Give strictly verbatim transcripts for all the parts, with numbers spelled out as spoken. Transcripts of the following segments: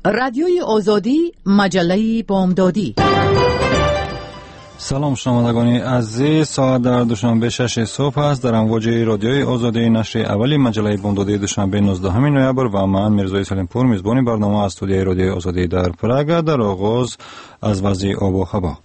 رادیوی آزادی، مجله بامدادی. سلام شنوندگان عزیز، ساعت در دوشنبه شش صبح است. در امواج رادیوی آزادی نشر اولی مجله بامدادی دوشنبه نوزدهم نوامبر و من میرزای سلیمپور میزبان برنامه از استودیوی رادیوی آزادی در پراگ. در آغاز از وضع آب و هوا.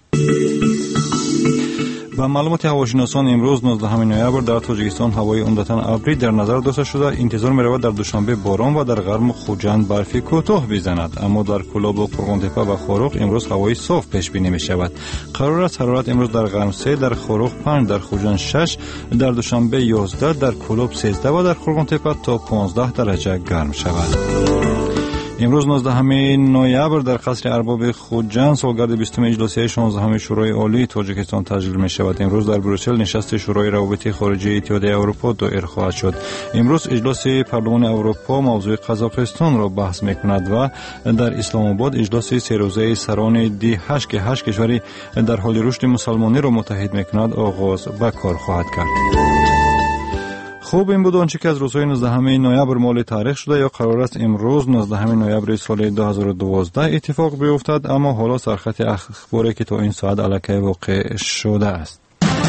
با معلومات هواشناسان امروز نوزدهم نوامبر در تاجیکستان هوای عمدتاً ابری در نظر داشته شده. انتظار می‌رود در دوشنبه باران و در غرب خوجند برفی کوتاه بزند، اما در کلاب و قرغن‌تپه و خاروق امروز هوای صاف پیش بینی می‌شود. قرار است حرارت امروز در غرب سه، در خاروق پنج، در خوجند شش، در دوشنبه یازده، در کلاب سیزده و در قرغن‌تپه تا پانزده درجه گرم شود. امروز نوزدهم نوامبر در قصر ارباب خوجند سالگرد بیستم اجلاسی شانزدهم شورای عالی تاجیکستان تجلیل می شود. امروز در بروکسل نشست شورای روابط خارجی اتحادیه اروپا دایر خواهد شد. امروز اجلاس پارلمان اروپا موضوع قزاقستان را بحث می کند و در اسلام آباد اجلاس سه روزه سران دی هشت که هشت کشوری در حال رشد مسلمانی را متحد می کند آغاز به کار خواهد کرد. خوب، این بود آنچه که از روزهای نوزدهم نوامبر مال تاریخ شده یا قرار است امروز نوزدهم نوامبر سال دو هزار و دوازده اتفاق بیفتد، اما حالا سرخط اخباری که تا این ساعت علیه واقع شده است.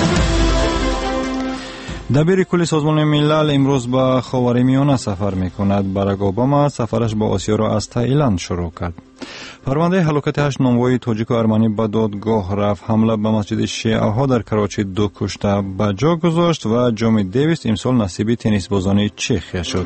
دبیر کل سازمان ملل امروز به خاورمیانه سفر می‌کند. باراک اوباما سفرش با آسیا را از تایلند شروع کرد. پرونده هلاکت هشت نانوای تاجیک و ارمنی به دادگاه رفت. حمله به مسجد شیعه ها در کراچی دو کشته به جا گذاشت و جام دیویس امسال نصیب تنیس بازان چخیا شد.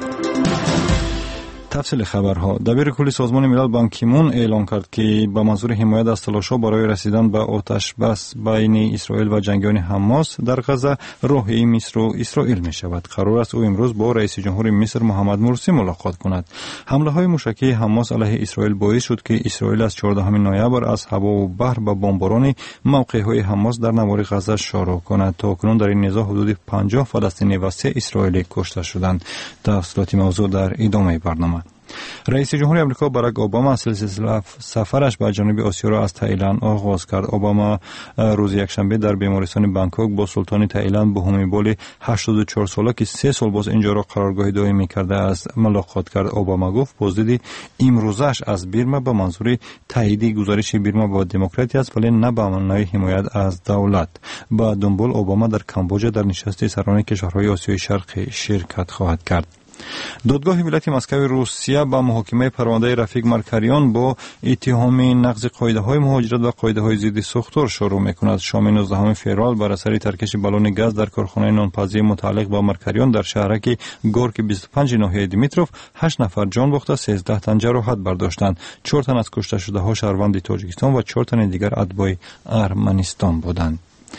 تفصیل خبرها. دبیر کل سازمان ملل بان کی مون اعلام کرد که به منظور حمایت از تلاش‌ها برای رسیدن به آتش بس بین اسرائیل و جنگیان حماس در غزه راهی مصر و اسرائیل می شود. قرار است او امروز با رئیس جمهور مصر محمد مرسی ملاقات کند. حمله های موشکی حماس علیه اسرائیل باعث شد که اسرائیل از چهاردهم نوامبر از هوا و بحر به بمباران موقع‌های حماس در نوار غزه شروع کند. تاکنون در این نزاع حدود پنجاه فلسطینی و سه اسرائیلی کشته شدند. تفصیلات موضوع در ادامه برنامه. رئیس جمهور آمریکا باراک اوباما سلسله سفرش به جنوب آسیا را از تایلند آغاز کرد. اوباما روز یکشنبه در بیمارستان بانکوک با سلطان تایلند بومی بولی هشتاد و چهار ساله که سه سال باز اینجا را قرارگاه دائمی کرده است ملاقات کرد. اوباما گفت بازدید امروزش از بیرما به منظور تایید گزارش بیرما با دموکراسی است، ولی نه به معنای حمایت از دولت. با دنبال اوباما در کامبوجا در نشست سران کشورهای آسیای شرقی شرکت خواهد کرد. دادگاه ولایت مسکو روسیه با محاکمه پرونده رفیق مرکریان با اتهام نقض قاعده‌های مهاجرت و قاعده‌های ضد ساختار شروع می‌کند. شام نوزدهم فوریه بر اثر ترکش بالون گاز در کارخانه نانپزی متعلق با مرکریان در شهرک گورکی بیست و پنج ناحیه دیمیتروف هشت نفر جان باخته، سیزده تن جراحت برداشتند. چهار تن از کشته شده‌ها شهروند تاجیکستان و چهار تن دیگر اتباع ارمنستان بودند.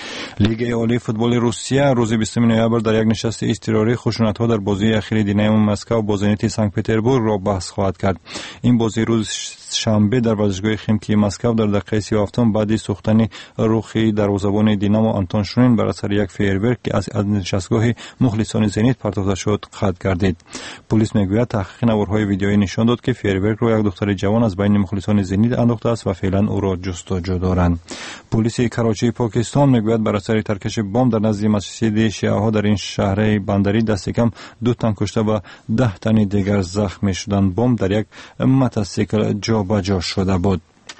لیگ عالی فوتبال روسیه روز بیستم نوامبر در یک نشست اضطراری خشونت‌ها در بازی اخیر دینamo مسکو با زنیت سنت پترزبورگ را بحث خواهد کرد. این بازی روز شنبه در ورزشگاه خیمکی مسکو در دقیقه سی و هفت بعد سوختن رخی دروازه‌بان دینamo آنتون شونین بر اثر یک فیرورک که از نشستگاه مخلصان زنیت پرتافته شد قطع گردید. پلیس میگوید تحقیق نوارهای ویدیویی نشان داد که فیرورک را یک دختر جوان از بین مخلصان زنیت انداخته است و فعلا او را جستجو دارند. پلیس کراچی پاکستان میگوید بر اثر ترکش بمب در نزد مسجد شیعه ها در این شهر بندری دست کم دو تن کشته و ده تن دیگر زخمی شدند. بمب در یک موتورسیکل جابجا شده بود.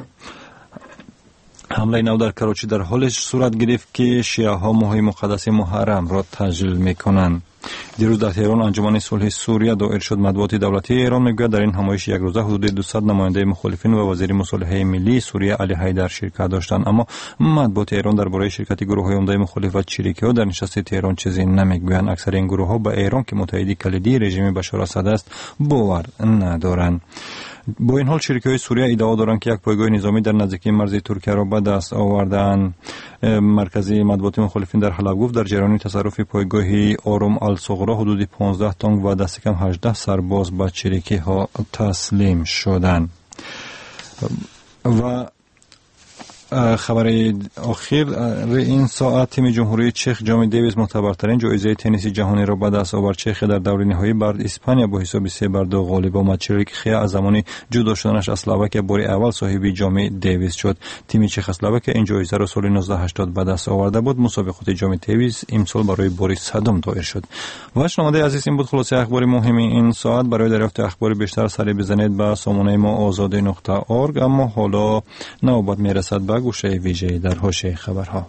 حمله نو در کراچی در حال صورت گرفت که شیعه ها ماه مقدس محرم را تجلیل میکنند. دیروز در تهران انجمن صلح سوریه دایر شد. مطبوعات دولتی ایران میگوید در این همایش یک روزه حدود دویست نماینده مخالفین و وزیر مصالحه ملی سوریه علی حیدر شرکت داشتند، اما مطبوعات ایران درباره شرکت گروه‌های عمده مخالف و چریکی‌ها در نشست تهران چیزی نمیگویند. اکثر این گروه‌ها به ایران که متحدی کلیدی رژیم بشار اسد است باور ندارند. با این حال شریک‌های سوریه ادعا دارند که یک پایگاه نظامی در نزدیکی مرز ترکیه را به دست آوردند. مرکزی مطبوعات مخالفین در حلب گفت در جریان تصرف پایگاه آروم الصغرا حدود پانزده تانک و دست کم هجده سرباز به چریکی‌ها تسلیم شدند. و خبر اخیر این ساعت تیم جمهوری چک جام دیویس معتبرترین جایزه تنیس جهانی را به دست آورد. چک در دوره نهایی بر اسپانیا با حساب سه بر دو غالب آمد. چریک خیا از زمان جدا شدنش از اسلواکیا بار اول صاحب جام دیویس شد. تیم چک اسلواکیا این جایزه را سال نوزده هشتاد به دست آورده بود. مسابقات جام دیویس امسال برای بار صدم دایر شد. و شنونده عزیز، این بود خلاصه اخبار مهم این ساعت. برای دریافت اخبار بیشتر سری بزنید به سامانه ما آزادی نقطه اورگ. اما حالا نوبت میرسد به گوشه ویژه در حاشیه خبرها.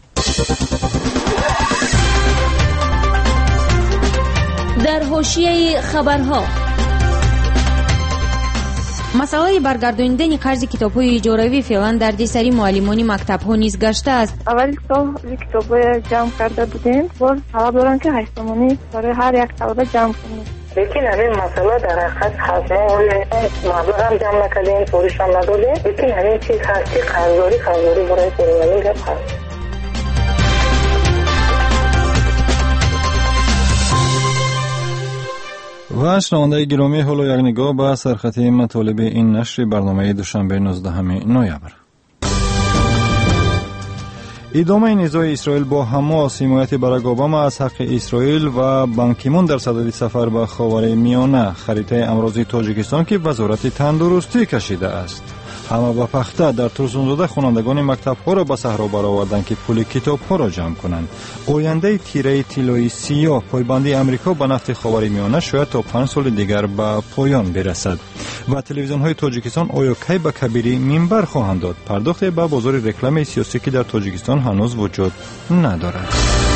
در حاشیه خبرها مسئله برگرداندن قرض کتاب‌های اجاروی فعلا دردسر معلمان مکتب‌ها نیز گشته است. اول سال کتاب‌های جمع کرده بودیم، باز طلب دارن که هشت تومانی برای هر یک طلبه جمع کنیم. لیکن همین مسئله در حقیقت هست. ما مبلغ هم جمع نکردیم، پولش هم ندادیم، لیکن همین چیز هست که قرضداری قرضداری برای پولمانی گپ هست. و شنونده گرامی، حالا یک نگاه به سرخطی مطالب این نشر برنامه دوشنبه نوزدهم نوامبر. ادامه نزاع اسرائیل با حماس، حمایت باراک اوباما از حق اسرائیل و بان کی مون در صدد سفر به خاورمیانه، خریطه امروزی تاجیکستان که وزارت تندرستی کشیده است. همه با پخته در ترسونزاده خوانندگان مکتب ها را به صحرا برآوردند که پول کتاب ها را جمع کنند. آینده تیره طلایی سیاه پایبندی امریکا به نفت خاورمیانه شاید تا پنج سال دیگر به پایان برسد. و تلویزیون های تاجیکستان آیا کی به کبیری منبر خواهند داد؟ پرداخت به بازار رکلام سیاسی که در تاجیکستان هنوز وجود ندارد.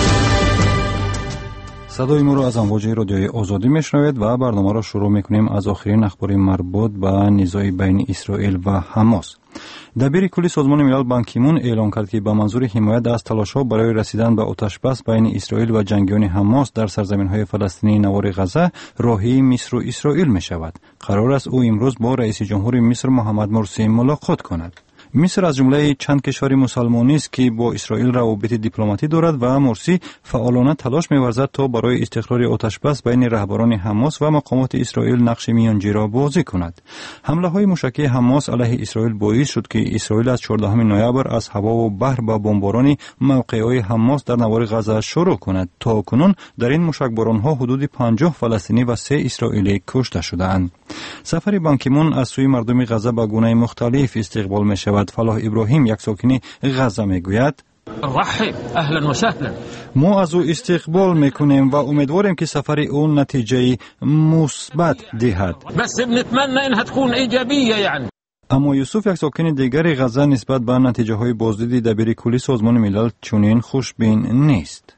صدای ما را از امواج رادیوی آزادی میشنوید و برنامه را شروع میکنیم از آخرین اخبار مربوط به نزاع بین اسرائیل و حماس. دبیر کلی سازمان ملل بان کی مون اعلام کرد که به منظور حمایت از تلاش‌ها برای رسیدن به آتش بس بین اسرائیل و جنگیان حماس در سرزمین‌های فلسطینی نوار غزه راهی مصر و اسرائیل می‌شود. قرار است او امروز با رئیس جمهور مصر محمد مرسی ملاقات کند. مصر از جمله چند کشور مسلمانی است که با اسرائیل روابط دیپلماتی دارد و مرسی فعالانه تلاش می‌ورزد تا برای استقرار آتش‌بس بین رهبران حماس و مقامات اسرائیل نقش میانجی را بازی کند. حمله‌های موشکی حماس علیه اسرائیل باعث شد که اسرائیل از چهاردهم نوامبر از هوا و بحر با بمباران موقع‌های حماس در نوار غزه شروع کند. تا کنون در این موشکباران‌ها حدود پنجاه فلسطینی و سه اسرائیلی کشته شده‌اند. سفر بان کی مون از سوی مردم غزه به گونه مختلف استقبال می‌شود. فلاح ابراهیم، یک ساکن غزه، میگوید رحب اهلا و سهلا. ما از او استقبال میکنیم و امیدواریم که سفر او نتیجه مثبت دهد. بس بنتمنى انها تكون ایجابیه یعنی. اما یوسف، یک ساکن دیگر غزه، نسبت به نتیجه های بازدید دبیر کلی سازمان ملل چنین خوشبین نیست.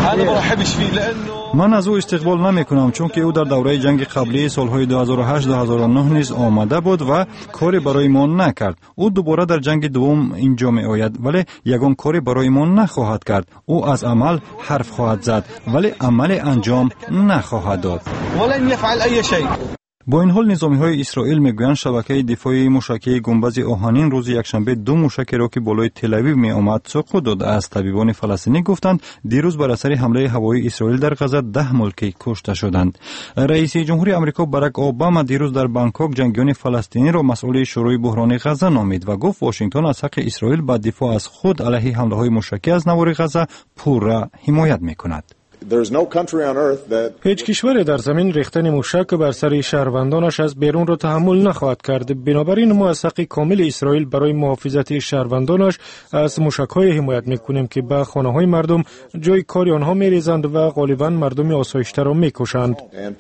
من از او استقبال نمی کنم چون که او در دوره جنگ قبلی سالهای دو هزار و هشت دو هزار و نه نیز آمده بود و کاری برای ما نکرد. او دوباره در جنگ دوم اینجا می آید ولی یگان کاری برای ما نخواهد کرد. او از عمل حرف خواهد زد ولی عمل انجام نخواهد داد. ولن يفعل اي شيء. با این حال نظامی‌های اسرائیل میگویند شبکه دفاعی موشکی گنبد آهنین روز یکشنبه دو موشک را که بالای تل آویو می آمد سقوط داد است. طبیبان فلسطینی گفتند دیروز بر اثر حمله هوایی اسرائیل در غزه ده ملکی کشته شدند. رئیس جمهوری آمریکا باراک اوباما دیروز در بانکوک جنگیان فلسطینی را مسئول شروع بحران غزه نامید و گفت واشنگتن از حق اسرائیل به دفاع از خود علیه حمله‌های موشکی از نوار غزه پورا حمایت می‌کند. هیچ کشوری در زمین ریختن موشک بر سر شهروندانش از بیرون را تحمل نخواهد کرد. بنابراین ما از حق کامل اسرائیل برای محافظت شهروندانش از موشک‌های حمایت می‌کنیم که به خانه‌های مردم جای کار آنها می‌ریزند و غالباً مردم آسایشته را می‌کشند.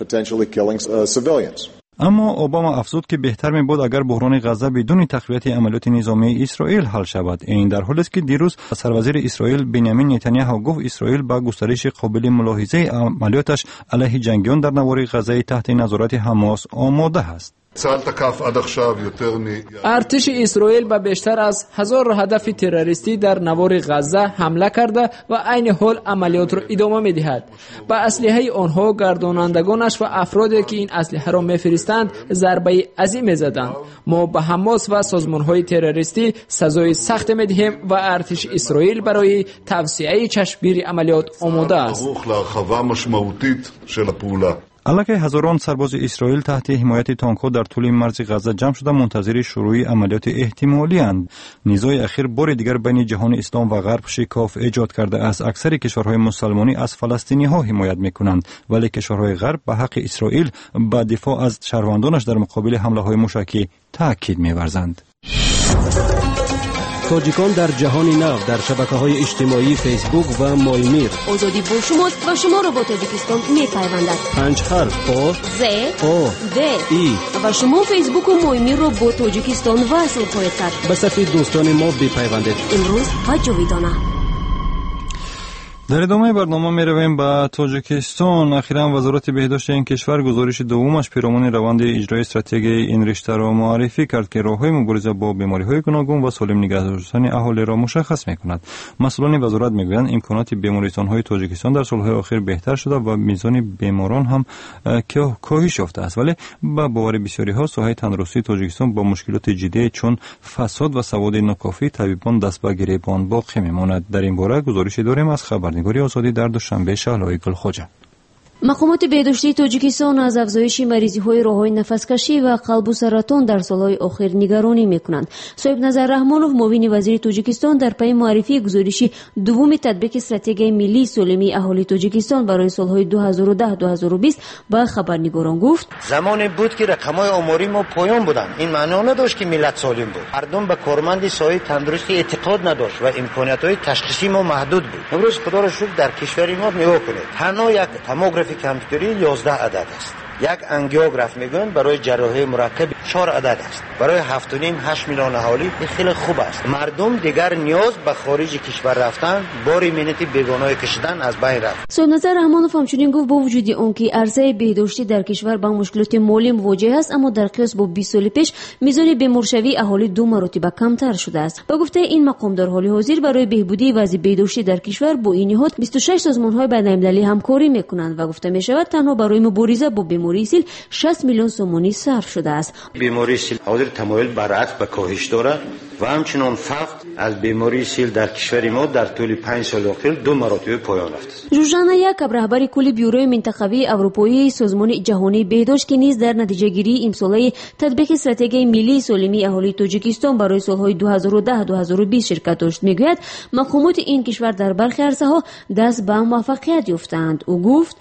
اما اوباما افزود که بهتر می‌بود اگر بحران غزه بدون تقویت عملیات نظامی اسرائیل حل شود. این در حالی است که دیروز سروزیر اسرائیل بنیامین نتانیاهو گفت اسرائیل با گسترش قابل ملاحظه عملیاتش علیه جنگیان در نوار غزه تحت نظارت حماس آماده است. ارتش اسرائیل به بیشتر از هزار هدف تروریستی در نوار غزه حمله کرده و عین حال عملیات را ادامه می‌دهد. با اسلحه آنها گردانندگانش و افرادی که این اسلحه را می‌فرستند ضربه عظیم زدند. ما به حماس و سازمان‌های تروریستی سزای سخت می‌دهیم و ارتش اسرائیل برای توسعه چشمگیر عملیات آماده است. علاقه هزاران سرباز اسرائیل تحت حمایت تانک‌ها در طول مرز غزه جمع شده منتظر شروع عملیات احتمالی اند. نزاع اخیر بار دیگر بین جهان اسلام و غرب شکاف ایجاد کرده است. اکثر کشورهای مسلمانی از فلسطینی‌ها حمایت می‌کنند، ولی کشورهای غرب به حق اسرائیل به دفاع از شهروندانش در مقابل حمله‌های موشکی تاکید می‌ورزند. تاجیکان در جهان نو در شبکه‌های اجتماعی فیسبوک و مایمیر. آزادی با شماست و شما را با تاجیکستان می‌پیوندد. پنج حرف آ ز آ د ای و شما فیسبوک و مایمیر را با تاجیکستان وصل خواهید کرد. به صفحه دوستان ما بپیوندید. امروز و جاویدانه. در ادامه برنامه می رویم به تاجیکستان. اخیراً وزارت بهداشت این کشور گزارش دومش پیرامون روند اجرای استراتژی این رشته را معرفی کرد که راه‌های مبارزه با بیماری‌های گوناگون و سالم نگه داشتن اهالی را مشخص می‌کند. مسئولان وزارت می‌گویند امکانات بیمارستان‌های تاجیکستان در سال‌های اخیر بهتر شده و میزان بیماران هم کاهش یافته است، ولی با باور بسیاری‌ها ساحه تندرستی تاجیکستان با مشکلات جدی چون فساد و سواد ناکافی طبیبان دست به گریبان باقی می‌ماند. در این باره گزارش داریم از خبر نگاری آزادی در دوشنبه شهلای گلخوجه. مقامات بهداشتی تاجیکستان از افزایش مریضی‌های راه‌های نفس‌کشی و قلب و سرطان در سال‌های اخیر نگرانی می‌کنند. صاحب نظر رحمانوف معاون وزیر تاجیکستان در پی معرفی گزارش دوم تطبیق استراتژی ملی سالمی اهالی تاجیکستان برای سال‌های دو هزار و ده تا دو هزار و بیست با خبرنگاران گفت: زمانی بود که رقم‌های آماری ما پایان بودند. این معنی نداشت که ملت سالم بود. مردم به کارمند سایه تندرستی اعتقاد نداشت و امکانات‌های تشخیصی ما محدود بود. امروز خدا را شکر در کشور ما نگاه کنید. تنها یک توموگرافی کامپیوتری یازده عدد است. یک انگیوگراف میگن برای جراحی مرکب چهار عدد است. برای هفت و نیم هشت میلیون اهالی خیلی خوب است. مردم دیگر نیاز به خارج کشور رفتن، بار مینتی بیگانه کشیدن از بین رفت. صاحب نظر رحمانوف همچنین گفت با وجود آنکه عرصه بهداشتی در کشور با مشکلات مالی مواجه است، اما در قیاس با بیست سال پیش میزان بیمارشوی اهالی دو مرتبه کمتر شده است. با گفته این مقام در حال حاضر برای بهبودی وضع بهداشتی در کشور با این نهاد بیست و شش سازمان‌های بین‌المللی همکاری می‌کنند و گفته می‌شود تنها برای مبارزه با بیماری سیل شصت میلیون سومانی صرف شده است. بیماری سیل حاضر تمایل برعکس به کاهش دارد و همچنین فقط از بیماری سیل در کشور ما در طول پنج سال اخیر دو مرتبه پایان رفته است. جوژانا یاکاب رهبر کل بیوروی منطقوی اروپایی سازمان جهانی بهداشت که نیز در نتیجه گیری امساله تطبیق استراتژی ملی سالمی اهالی تاجیکستان برای سالهای دو هزار و ده تا دو هزار و بیست شرکت داشت میگوید مقامات این کشور در برخی عرصه‌ها دست به موفقیت یافتند. او گفت: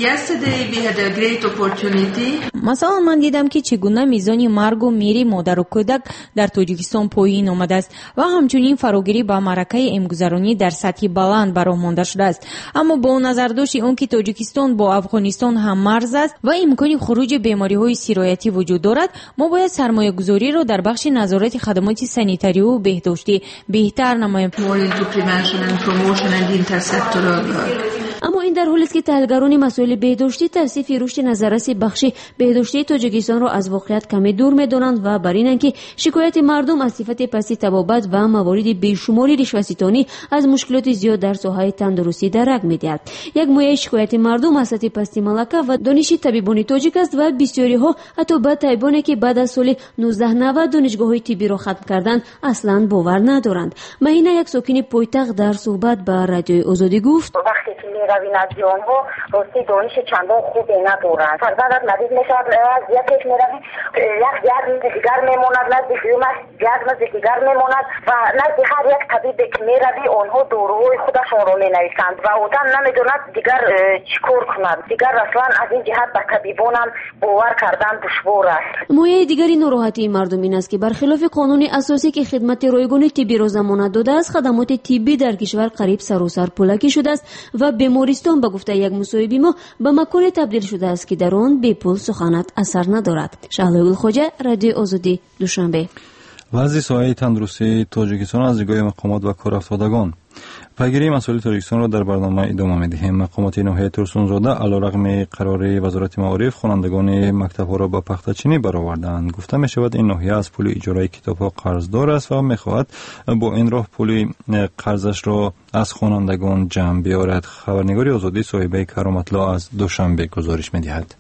مثلا من دیدم که چگونه میزان مرگ و میر مادر و کودک در تاجیکستان پایین آمده است و همچنین فراگیری با معرکه امگذرانی در سطح بلند برآمده شده است. اما با نظر داشت اون که تاجیکستان با افغانستان هم مرز است و امکان خروج بیماری‌های سرایتی وجود دارد، ما باید سرمایه گذاری را در بخش نظارت خدمات سانیتاری و بهداشتی بهتر نماییم. اما این در حالی است که تحلیلگران مسائل بهداشتی توصیف رشد نظررس بخش بهداشتی تاجیکستان را از واقعیت کمی دور می‌دانند و بر اینند که شکایت مردم از صفت پستی طبابت و موارد بیشماری رشوه‌ستانی از مشکلات زیاد در ساحه تندرستی درک می‌دهد. یک مایه شکایت مردم از سطح پستی ملکه و دانش طبیبان تاجیک است و بسیاری‌ها حتی به طبیبانی که بعد از سال نوزده نود دانشگاه‌های طبی را ختم کردند اصلاً باور ندارند. مهینه یک ساکن پایتخت در صحبت با رادیوی آزادی گفت: وقتی که میروی نزد آنها راستی دانش چندان خوبی ندارند. فرزندت مریض میشود از یکیش میروی یک گرم دیگر میماند، نزد دیومش گرم دیگر میماند و نزد هر یک طبیبی که میروی آنها داروهای خودشان را مینویسند و آدم نمیداند دیگر چیکار کند. دیگر اصلا از این جهت به طبیبانم باور کردن دشوار است. مویه دیگری ناراحتی مردم این است که برخلاف قانون اساسی که خدمت رایگان طبی را ضمانت داده است، خدمات طبی در کشور قریب سر و سر پولکی شده است و بیمارستان به گفته یک مصاحبه ما به مکان تبدیل شده است که در آن بی پول سخنت اثر ندارد. شهلای گلخوجه، رادیو آزادی، دوشنبه. وضع ساحه تندرستی تاجیکستان از دیدگاه مقامات و کارافتادگان. پیگیری مسائل تاجیکستان را در برنامه ادامه می‌دهیم. مقامات ناحیه ترسونزاده علیرغم قرار وزارت معارف خوانندگان مکتب‌ها را با پخته‌چینی برآوردند. گفته می‌شود این ناحیه از پول اجارای کتاب‌ها قرضدار است و می‌خواهد با این راه پول قرضش را از خوانندگان جمع بیاورد. خبرنگاری آزادی صاحبه کرامت‌الله از دوشنبه گزارش می‌دهد.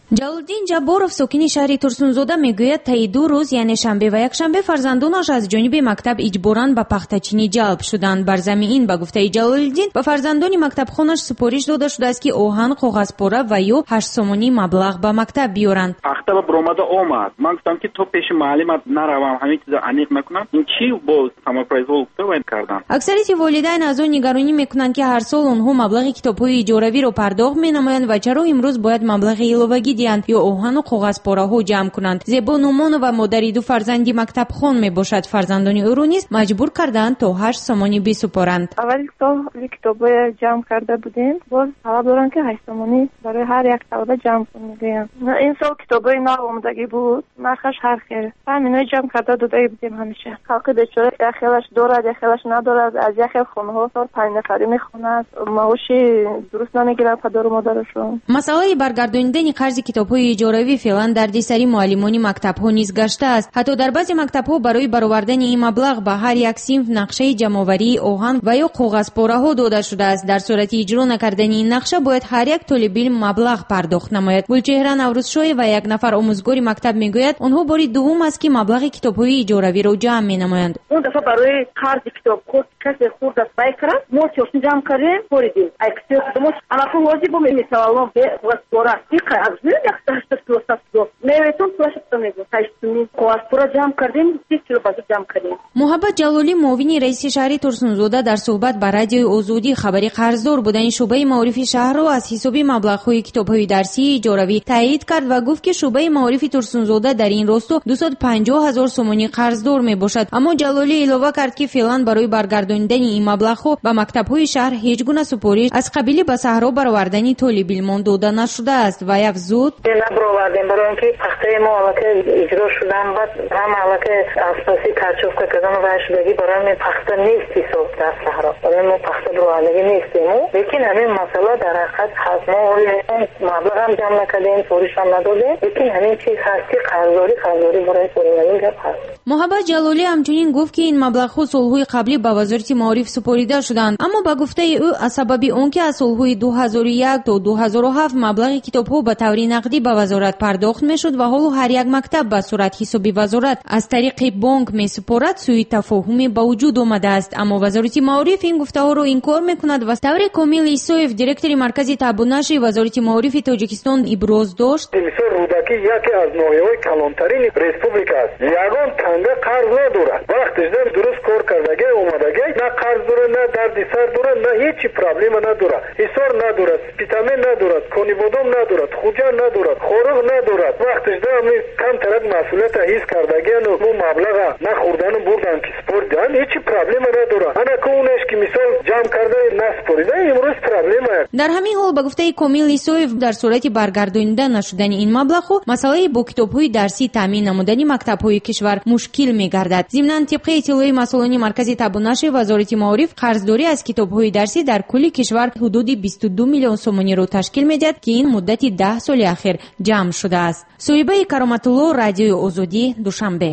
ҷалолиддин ҷабборов сокини шаҳри турсунзода мегӯяд таи ду рӯз яъне шанбе ва якшанбе фарзандонаш аз ҷониби мактаб иҷборан ба пахтачинӣ ҷалб шуданд. бар замми ин ба гуфтаи ҷалолиддин ба фарзандони мактабхонаш супориш дода шудааст ки оҳан, қоғазпора ва ё ҳаштсомонӣ маблағ ба мактаб биёранд. пахта ба буромада омад. ман гуфтам ки то пеши маълимат наравам, ҳамин чиза аниқ накунам. ин чи бо самопроизвол тавайд кардам. аксарияти волидайн аз он нигаронӣ мекунанд ки ҳар сол онҳо маблағи китобҳои иҷоравиро пардохт менамоянд ва чаро имрӯз бояд маблағи иловагӣ диҳанд ё оҳану қоғазпораҳо ҷамъ кунанд. зебо нумонова модари ду фарзанди мактабхон мебошад. фарзандони ӯро низ маҷбур кардаанд то ҳашт сомонӣ бисупоранд. аввали сол китобҳои ҷамъ карда будем, боз талаб доранд ки ҳашт сомонӣ барои ҳар як талаба ҷамъ кунем мегӯянд. ин сол китобҳои нав омадагӣ буд, нархаш ҳар хел. ҳаминои ҷамъ карда додагӣ будем ҳамеша. халқи бечора яхелаш дорад, яхелаш надорад. аз яхел хонаҳо сол панҷ нафарӣ мехонад. маоши дуруст намегирад падару модарашон. масъалаи баргардонидани қарзи китобҳои иҷоравӣ феълан дарди сари муаллимони мактабҳо низ гаштааст. ҳатто дар баъзе мактабҳо барои баровардани ин маблағ ба ҳар як синф нақшаи ҷамъоварии оҳан ва ё қоғазпораҳо дода шудааст. дар сурати иҷро накардани ин нақша бояд ҳар як толибилм маблағ пардохт намояд. гулчеҳра наврӯзшоева, як нафар омӯзгори мактаб, мегӯяд онҳо бори дуввум аст ки маблағи китобҳои иҷоравиро ҷамъ менамоянд. он дафъа барои қарзи китоб касе хурд аст бай кард, мо чошин ҷамъ кардем боридем. ай китоб мо анафу вози бо мемисавалон бе қоғазпора иқа аз бир якта ҳаштад кило сафзо меветон плашта мего ҳаштуми қоғазпора ҷамъ кардем, бис кило базу ҷамъ кардем. муҳаббат ҷалолӣ, муовини раиси шаҳри турсунзода, дар суҳбат ба радиои Озодӣ хабари қарздор будани шуъбаи маорифи шаҳрро аз ҳисоби маблағҳои китобҳои дарсии иҷоравӣ таъйид кард ва гуфт ки шуъбаи маорифи турсунзода дар ин росто дусад و پنجاه هزار сомонӣ қарздор мебошад. аммо ҷалолӣ илова кард ки феълан барои баргардонидани ин маблағҳо ба мактабҳои шаҳр ҳеҷ гуна супориш аз қабили ба саҳро баровардани толибилмон дода нашудааст ва афзуд набаровардем барои ин ки пахтаи мо аллакай иҷро шудан баъд ҳама аллакай асоси карчовка кардан ва шудагӣ барои мо пахта нест ҳисоб дар саҳро. барои мо пахта баровардагӣ нестему, лекин ҳамин масъала дар ҳақиқат ҳаст. мо маблағам ҷамъ накардем, супоришам надодем, лекин ҳамин чиз ҳасти қарздорӣ қарздорӣ барои сӯринавӣ гап ҳаст. муҳаббат ҷалолӣ ҳамчунин гуфт ки ин маблағҳо солҳои қаблӣ ба вазорати маориф супорида шуданд, аммо ба гуфтаи ӯ аз сабаби он ки аз солҳои ду ҳазору як то ду ҳазору ҳафт маблағи китобҳо ба таври нақдӣ ба вазорат пардохт мешуд ва ҳоло ҳар як мактаб ба сурат ҳисоби вазорат аз тариқи бонк месупорад, сӯи тафоҳуме ба вуҷуд омадааст. аммо вазорати маориф ин гуфтаҳоро инкор мекунад ва таври Комил Исоев, директори маркази табунашри вазорати маорифи Тоҷикистон, иброз дошт: мисол рӯдаки яке аз ноҳияҳои калонтарини республика аст. ягон танга қарз надорад. вақтиш дар дуруст кор кардагӣ омадагӣ на қарз дорад, на дарди сар дорад, на ҳеҷ проблема надорад. ҳисор надорад, спитамин надорад, конибодом надорад, хуҷа надорад, хоруғ надорад. вақтиш дар ми камтарак масъулията ҳис кардагиану мо маблаға на хурдану бурдан ки спордан ҳеҷ проблема надорад. ана ку унаш ки мисол ҷамъ карда на спорида имрӯз проблема аст. дар ҳамин ҳол ба гуфтаи Комил Исоев, дар сурати баргардонида нашудани ин маблағҳо масъалаи бо китобҳои дарсӣ таъмин намудани мактабҳои кишвар мушкил мегардад. зимнан тибқи иттилои масъулони маркази табунашри вазорати маориф, қарздорӣ аз китобҳои дарсӣ дар кулли кишвар ҳудуди бисту ду миллион сомониро ташкил медиҳад ки ин муддати даҳ соли ахир ҷамъ шудааст. соҳибаи Кароматулло, радиои Озодӣ, Душанбе.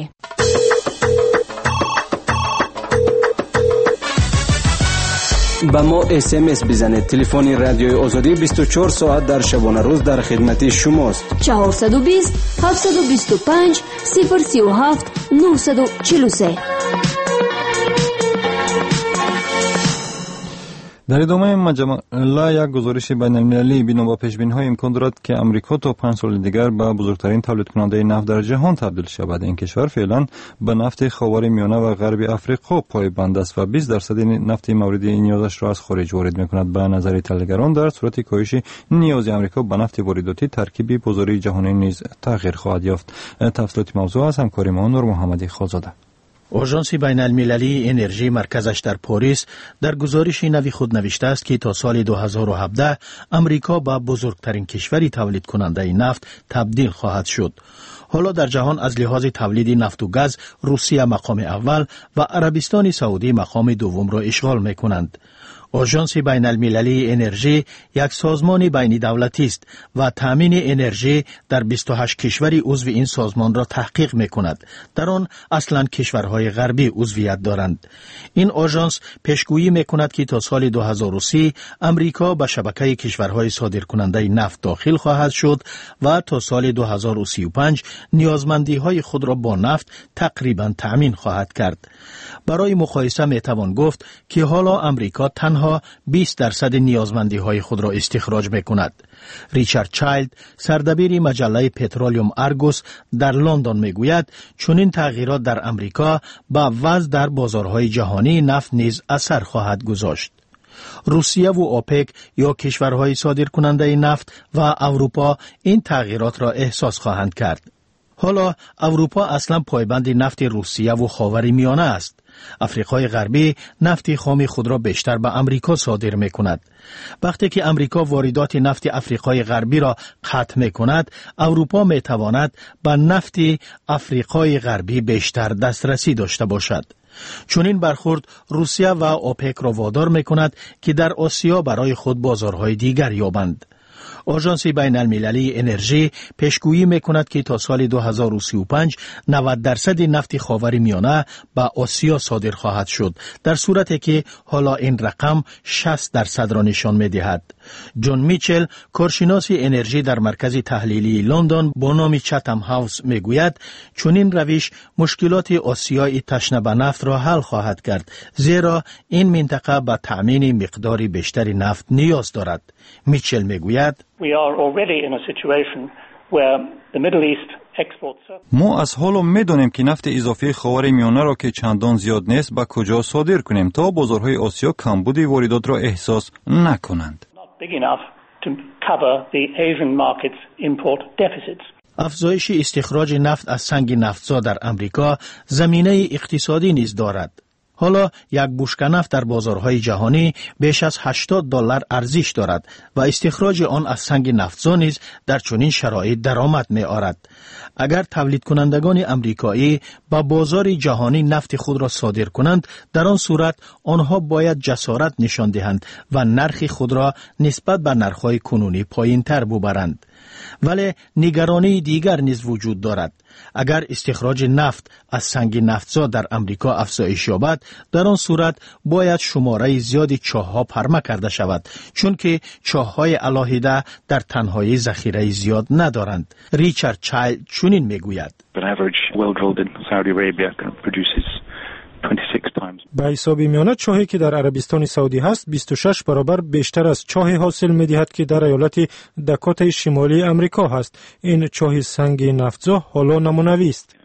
ба мо смс бизанед. телефони радиои Озодӣ бисту чор соат дар шабонарӯз дар хидмати шумост. чаҳорсаду бист ҳафтсаду бисту панҷ сифр сию ҳафт нуҳсаду чилу се. дар идомаи маҷалла як гузориши байналмилалӣ бино ба пешбиниҳо имкон дорад ки амрико то панҷ соли дигар ба бузургтарин тавлидкунандаи нафт дар ҷаҳон табдил шавад. ин кишвар феълан ба нафти ховари миёна ва ғарби африқо пойбанд аст ва бист дарсади нафти мавриди ниёзашро аз хориҷ ворид мекунад. ба назари таҳлилгарон, дар сурати коҳиши ниёзи амрико ба нафти воридотӣ таркиби бозории ҷаҳонӣ низ тағйир хоҳад ёфт. тафсилоти мавзӯъ аз ҳамкори мо Нур Муҳаммади Хозода. اژانس بین المللی انرژی مرکزش در پاریس در گزارش نوی خود نوشته است که تا سال دو هزار و هفده امریکا به بزرگترین کشوری تولید کننده نفت تبدیل خواهد شد. حالا در جهان از لحاظ تولید نفت و گاز روسیه مقام اول و عربستان سعودی مقام دوم را اشغال می کنند. آژانس بین المللی انرژی یک سازمان بین دولتی است و تامین انرژی در بیست و هشت کشور عضو این سازمان را تحقیق می کند. در آن اصلا کشورهای غربی عضویت دارند. این آژانس پیشگویی می کند که تا سال دو هزار و سی امریکا به شبکه کشورهای صادرکننده نفت داخل خواهد شد و تا سال دو هزار و سی و پنج نیازمندی های خود را با نفت تقریبا تأمین خواهد کرد. برای مقایسه می توان گفت که حالا امریکا تنها بیست درصد نیازمندی های خود را استخراج می کند. ریچارد چایلد، سردبیر مجله پترولیوم ارگوس در لندن می گوید چنین تغییرات در امریکا با وضع در بازارهای جهانی نفت نیز اثر خواهد گذاشت. روسیه و اوپک یا کشورهای صادرکننده نفت و اروپا این تغییرات را احساس خواهند کرد. حالا اروپا اصلا پایبند نفت روسیه و خاورمیانه است. افریقای غربی نفت خام خود را بیشتر به امریکا صادر می کند. وقتی که امریکا واردات نفت افریقای غربی را قطع می کند، اروپا می تواند به نفت افریقای غربی بیشتر دسترسی داشته باشد. چون این برخورد روسیه و اوپک را وادار می کند که در آسیا برای خود بازارهای دیگر یابند. آژانس بین المللی انرژی پیشگویی می کند که تا سال دو هزار و سی و پنج نود درصد نفت خاورمیانه به آسیا صادر خواهد شد، در صورتی که حالا این رقم شصت درصد را نشان می دهد. جون میچل، کارشناس انرژی در مرکز تحلیلی لندن با نام چاتم هاوس می گوید چون این روش مشکلات آسیای تشنه به نفت را حل خواهد کرد، زیرا این منطقه به تأمین مقدار بیشتری نفت نیاز دارد. میچل می گوید ما از حالا میدانیم که نفت اضافی خاورمیانه را که چندان زیاد نیست به کجا صادر کنیم تا بازارهای آسیا کمبود واردات را احساس نکنند. افزایش استخراج نفت از سنگ نفتزا در امریکا زمینه اقتصادی نیز دارد. حالا یک بشکه نفت در بازارهای جهانی بیش از هشتاد دلار ارزش دارد و استخراج آن از سنگ نفتزا نیز در چنین شرایط درآمد می آورد. اگر تولید کنندگان امریکایی با بازار جهانی نفت خود را صادر کنند، در آن صورت آنها باید جسارت نشان دهند و نرخ خود را نسبت به نرخ‌های کنونی پایین‌تر ببرند. ولی نگرانی دیگر نیز وجود دارد. اگر استخراج نفت از سنگ نفتزا در امریکا افزایش یابد، در آن صورت باید شماره زیادی چاه‌ها پرمه کرده شود، چون که چاه‌های علاهیده در تنهایی ذخیره زیاد ندارند. ریچارد چایلد چنین میگوید: به حساب میانه چاهی که در عربستان سعودی هست بیست و شش برابر بیشتر از چاه حاصل می‌دهد که در ایالت داکوتای شمالی امریکا هست. این چاه سنگ نفتزا حالا نمونوی است.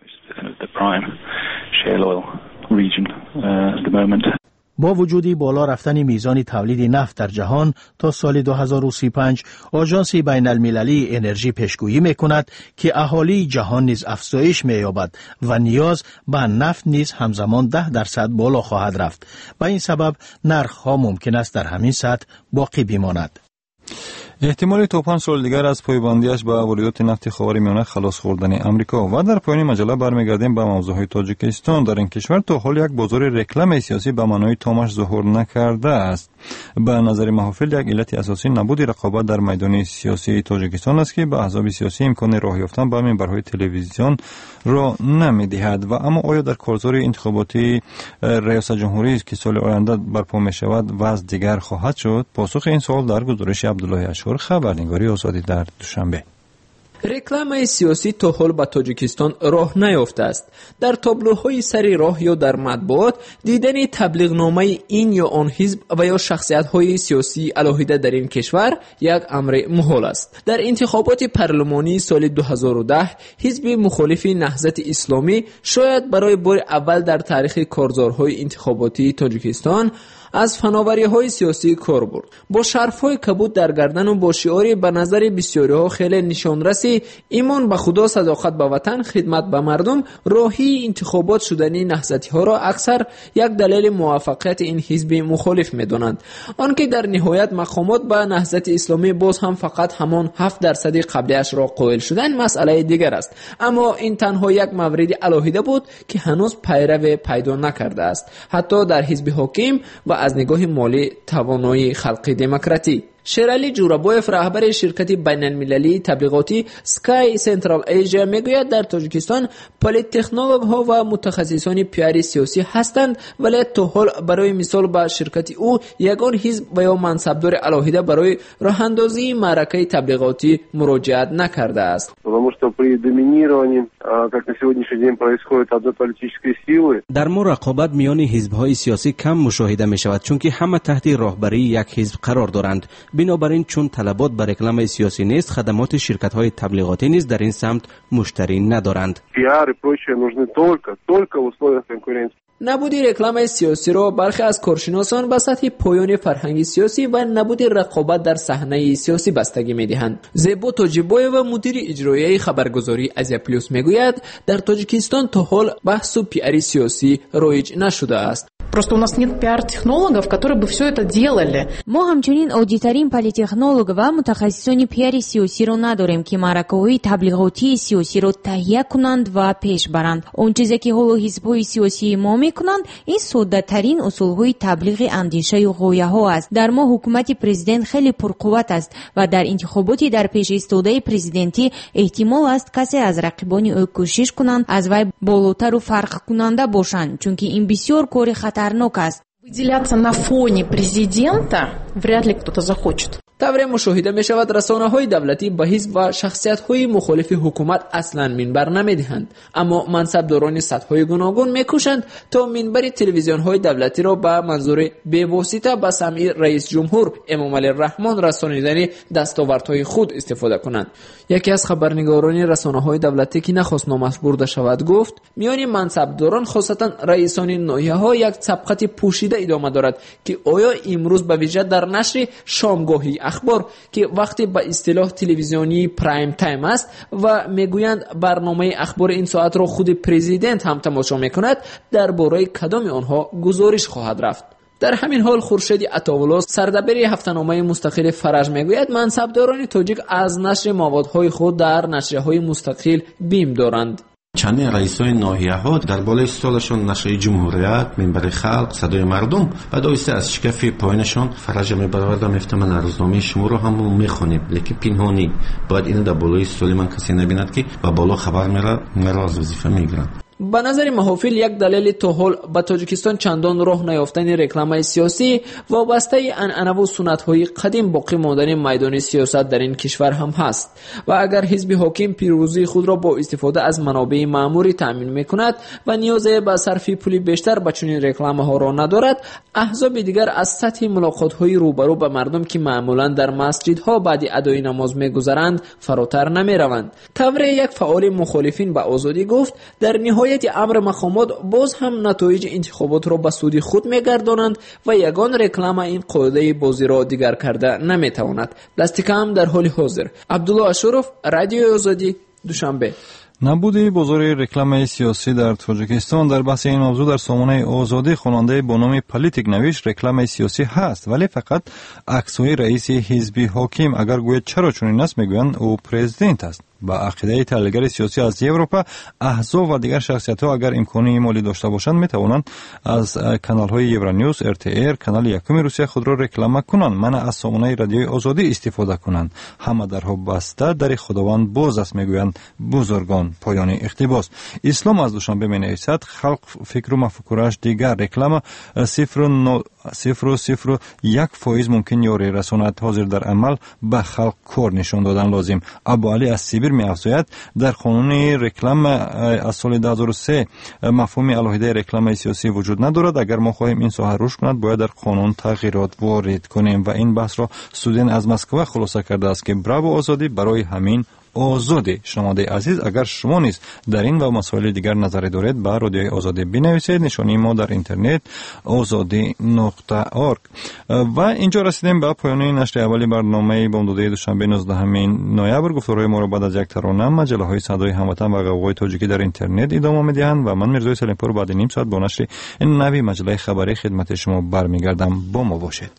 با وجود بالا رفتن میزان تولید نفت در جهان تا سال دو هزار و سی و پنج، آژانس بین المللی انرژی پیشگویی می‌کند که اهالی جهان نیز افزایش می‌یابد و نیاز به نفت نیز همزمان ده درصد بالا خواهد رفت. به این سبب نرخ‌ها ممکن است در همین سطح باقی بماند. احتمال تا پنج سال دیگر از پایبندیش به واردات نفت خاورمیانه خلاص خوردن امریکا. و در پایان مجله برمیگردیم به موضوع تاجیکستان. در این کشور تا حال یک بازار رکلام سیاسی به معنای تامش ظهور نکرده است. به نظر محافل یک علت اساسی نبود رقابت در میدان سیاسی تاجیکستان است که به احزاب سیاسی امکان راه یافتن به منبرهای تلویزیون را نمی‌دهد. و اما آیا در کارزار انتخاباتی ریاست جمهوری که سال آینده برپا می‌شود وضع دیگر خواهد شد؟ پاسخ این سوال در گزارش عبدالله اشور، خبرنگاری آزادی در دوشنبه. رکلام سیاسی تا حال به تاجیکستان راه نیافته است. در تابلوهای سر راه یا در مطبوعات دیدن تبلیغنامه این یا آن حزب و یا شخصیت‌های سیاسی علاهیده در این کشور یک امر محال است. در انتخابات پارلمانی سال دو هزار و ده حزب مخالف نهضت اسلامی شاید برای بار اول در تاریخ کارزارهای انتخاباتی تاجیکستان از فناوری‌های سیاسی کار برد. با شرف‌های کبود در گردن و با شعاری به نظر بسیاری‌ها خیلی نشانرس سیاسی، ایمان به خدا، صداقت به وطن، خدمت به مردم، راهی انتخابات شدنی نهضتی ها را اکثر یک دلیل موفقیت این حزب مخالف می‌دانند. آنکه در نهایت مقامات به نهضت اسلامی باز هم فقط همان هفت درصد قبلیش را قائل شدن مسئله دیگر است، اما این تنها یک مورد علاهیده بود که هنوز پیرو پیدا نکرده است، حتی در حزب حاکم و از نگاه مالی توانایی خلق دموکراتی. شیرالی جورابویف رهبر شرکت بین المللی تبلیغاتی سکای سنترال ایژیا میگوید در تاجیکستان پلیت تکنولوژ ها و متخصصان پیاری سیاسی هستند، ولی تا حال برای مثال به شرکت او یگان حزب و یا منصبدار علاهیده برای راه اندازی معرکه تبلیغاتی مراجعت نکرده است. در ما رقابت میان حزب‌های سیاسی کم مشاهده می شود، چون که همه تحت راهبری یک حزب قرار دارند. بنابراین چون طلبات بر رکلام سیاسی نیست، خدمات شرکت‌های تبلیغاتی نیز در این سمت مشتری ندارند. نبود رکلام سیاسی را برخی از کارشناسان به سطح پایان فرهنگ سیاسی و نبود رقابت در صحنه سیاسی بستگی می‌دهند. زیبا تاجیبوی و مدیر اجرایی خبرگزاری آزیا پلوس میگوید در تاجیکستان تا حال بحث و پیاری سیاسی رایج نشده است. Просто у нас нет пиар-технологов, которые бы все это делали. ما همچنین اودیترین پلی‌تکنولوژ و متخصصان پیار سیاسی را نداریم که معرکه‌های تبلیغاتی سیاسی را تهیه کنند و پیش برند. اون چیزی که حالا حزب‌های سیاسی ما میکنند این ساده‌ترین اصول‌های تبلیغ اندیشه و غایه‌ها است. در ما حکومت پرزیدنت خیلی پرقوت است و در انتخاباتی در پیش ایستاده پرزیدنتی احتمال است کسی از رقیبان او کوشش کنند از وی بالاتر و فرق کننده باشند، چون که این بسیار کار خطرناک است. Выделяться на фоне президента вряд ли кто-то захочет. طوری مشاهده می شود رسانه‌های دولتی به حزب و شخصیت‌های مخالف حکومت اصلاً منبر نمی‌دهند، اما منصبداران سطح‌های گوناگون می‌کوشند تا منبر تلویزیون‌های دولتی را به منظور به‌واسطه به سمع رئیس جمهور امامعلی الرحمن رسانیدن دستاوردهای خود استفاده کنند. یکی از خبرنگاران رسانه‌های دولتی که نخواست نامش برده شود گفت میان منصبداران خاصتاً رئیسان ناحیه‌ها یک طبقه پوشیده ادامه دارد که آیا امروز به ویژه در نشر شامگاهی اخبار که وقتی به اصطلاح تلویزیونی پرایم تایم است و میگویند برنامه اخبار این ساعت را خود پرزیدنت هم تماشا میکند، درباره کدام آنها گزارش خواهد رفت. در همین حال خورشید عطاولا سردبیر هفته‌نامه مستقل فرج میگوید منصبداران تاجیک از نشر موادهای خود در نشریه‌های مستقل بیم دارند. چندین رئیسای ناحیه‌ها در بالای سالشان نشریه جمهوریت، منبر خلق، صدای مردم و دایسته از شکف پایینشان فرج میبرد و میفته من روزنامه شما رو هم میخونیم، لیکن پنهانی باید اینو در بالای سال من کسی نبیند که با بالا خبر میره مرا از وظیفه میگیرن. به نظر محافل یک دلیل تا حال به تاجیکستان چندان راه نیافتن رکلام سیاسی وابسته عنعنه و سنت‌های قدیم باقی ماندن میدان سیاست در این کشور هم هست و اگر حزب حاکم پیروزی خود را با استفاده از منابع معمولی تامین میکند و نیاز به صرف پولی بیشتر به چنین رکلام‌ها را ندارد، احزاب دیگر از سطح ملاقات‌های روبرو با مردم که معمولا در مسجدها بعد ادای نماز میگذرند فراتر نمیروند. طوری یک فعال مخالفین به آزادی گفت در نهایت امر مقامات باز هم نتایج انتخابات را به سود خود میگردانند و یگان رکلام این قاعده بازی را دیگر کرده نمیتواند. دست کم در حال حاضر. عبدالله اشرف، رادیو آزادی، دوشنبه. نبودی بازار رکلام سیاسی در تاجیکستان. در بحث این موضوع در سامانه آزادی خواننده با نام پلیتیک نویش رکلام سیاسی هست، ولی فقط عکس‌های رئیس حزب حاکم. اگر گوید چرا چنین است، میگویند او پرزیدنت است. با عقیده تحلیلگر سیاسی از اروپا، احزاب و دیگر شخصیت‌ها اگر امکانی مالی داشته باشند میتوانند از کانال‌های یورانیوس، ار تی ای، کانال یکم روسیه خود را رکلام کنند، من از سامانه رادیوی آزادی استفاده کنند. همه درها بسته، در خداوند باز است، میگویند بزرگان. پایان اقتباس. اسلام از دوشنبه می‌نویسد خلق فکر و مفکورش دیگر رکلام صفر و صفر و صفر و یک فایز ممکن یاری رساند. حاضر در عمل به خلق کار نشان دادن لازم. ابو علی از سیبیر می افزاید در قانون رکلام از سال دو هزار و سه مفهوم علاهیده رکلام سیاسی وجود ندارد. اگر ما خواهیم این ساحه رشد کند باید در قانون تغییرات وارد کنیم و این بحث را سودین از مسکو خلاصه کرده است که براو آزادی برای همین آزاد شنونده عزیز، اگر شما نیز در این و مسائل دیگر نظر دارید با رادیوی آزادی بنویسید. نشانی ما در اینترنت آزادی نقطه اورگ. و اینجا رسیدیم به پایان نشر اولی برنامه بامدادی دوشنبه نوزدهم نوامبر. گفتارهای ما را بعد از یک ترانه مجله های صدای هموطن و قوقای تاجیکی در اینترنت ادامه میدهند و من میرزای سلیمپور بعد نیم ساعت با نشر این نوی مجله خبری خدمت شما برمیگردم. با ما باشید.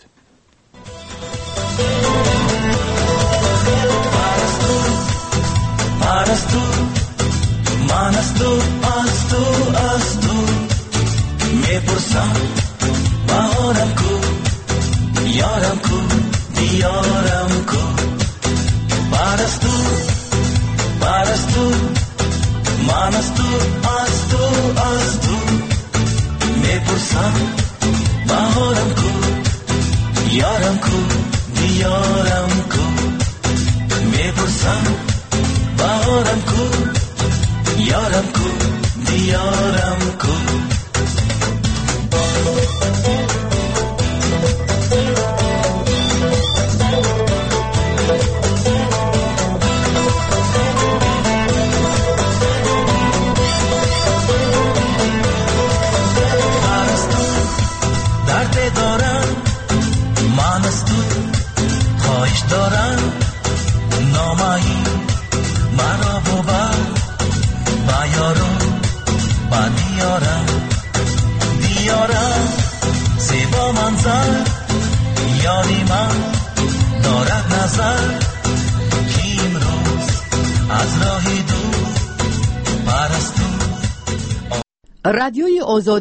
Manastu, manastu, astu, astu, me pursam, bahoram ku, yaram ku, diyaram ku. Manastu, manastu, manastu, astu, astu, me pursam, bahoram ku, yaram ku, diyaram ku. Me pursam. Bahoram ku, yaram ku, diyaram ku. Manastu, darde doram, manastu, khoish doram, nomayi. Mano boba, ba yaram, ba diyaram, diyaram, zeba manzar, yari man, dorad nazar, ki imroz, az rahi dur, parastu. رادیوی آزادی